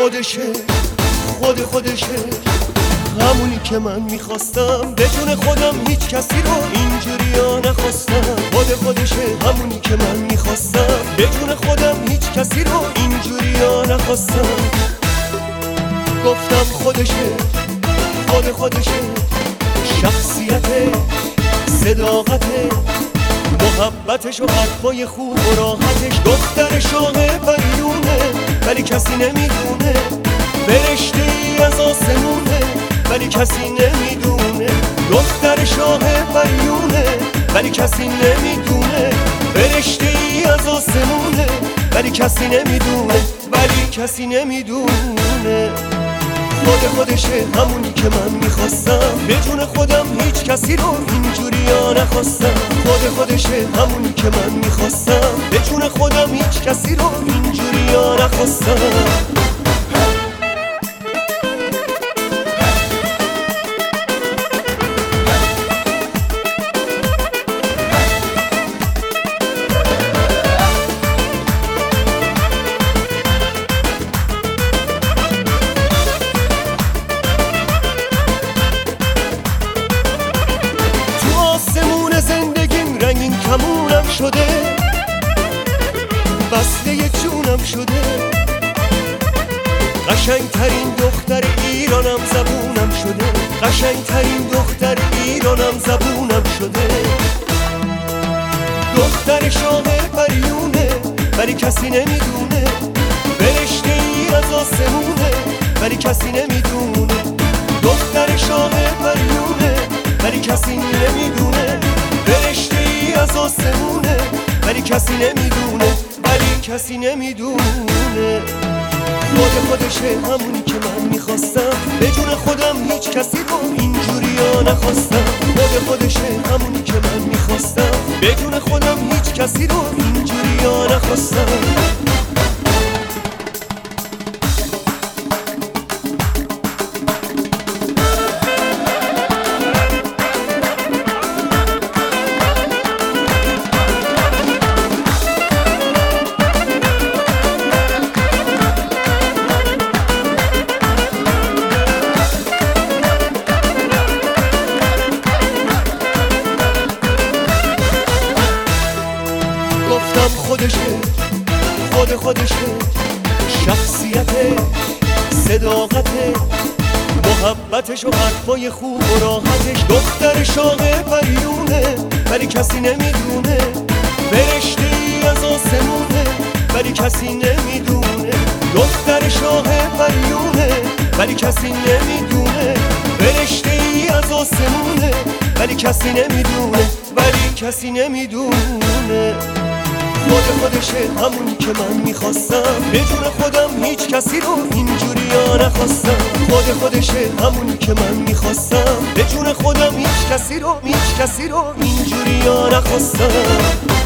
خودشه، خودشه همونی که من میخواستم. به جون خودم هیچ کسی رو اینجوریا نخواستم. خودشه همونی که من میخواستم. به جون خودم هیچ کسی رو اینجوریا نخواستم. گفتم خودشه، خودشه شخصیته، صداقته، محبتش و حرفای خوب و راحتش. دختر شاه پریونه ولی کسی نمیدونه. فرشته ای از آسمونه ولی کسی نمیدونه. دختر شاه پریونه ولی کسی نمیدونه. فرشته ای از آسمونه ولی کسی نمیدونه. خودشه همونی که من میخواستم. به جون خودم هیچ کسی رو اینجوریا نخواستم. خودشه همونی که من میخواستم. به جون خودم هیچ کسی رو اینجوریا نخواستم. رنگین کمونم شده، بسته جونم شده. قشنگترین دختر ایرانم زبونم شده. قشنگترین دختر ایرانم زبونم شده. دختر شاه پریونه ولی کسی نمیدونه. فرشته ای از آسمونه ولی کسی نمیدونه. دختر شاه پریونه ولی کسی نمیدونه. فرشته ای از آسمونه ولی کسی نمیدونه. خودشه همونی که من میخواستم. به جون خودم هیچ کسی رو اینجوریا نخواستم. خودشه همونی که من میخواستم. به جون خودم هیچ کسی رو اینجوریا نخواستم. گفتم خودشه شخصیته، صداقته، محبتش و حرفای خوب و راحتش. دختر شاه پریونه ولی کسی نمیدونه. فرشته ای از آسمونه ولی کسی نمیدونه. دختر شاه پریونه ولی کسی نمیدونه. فرشته ای از آسمونه ولی کسی نمیدونه. خودشه همونی که من میخواستم. به جون خودم هیچ کسی رو اینجوریا نخواستم. خودشه همونی که من میخواستم. به جون خودم هیچ کسی رو اینجوریا نخواستم.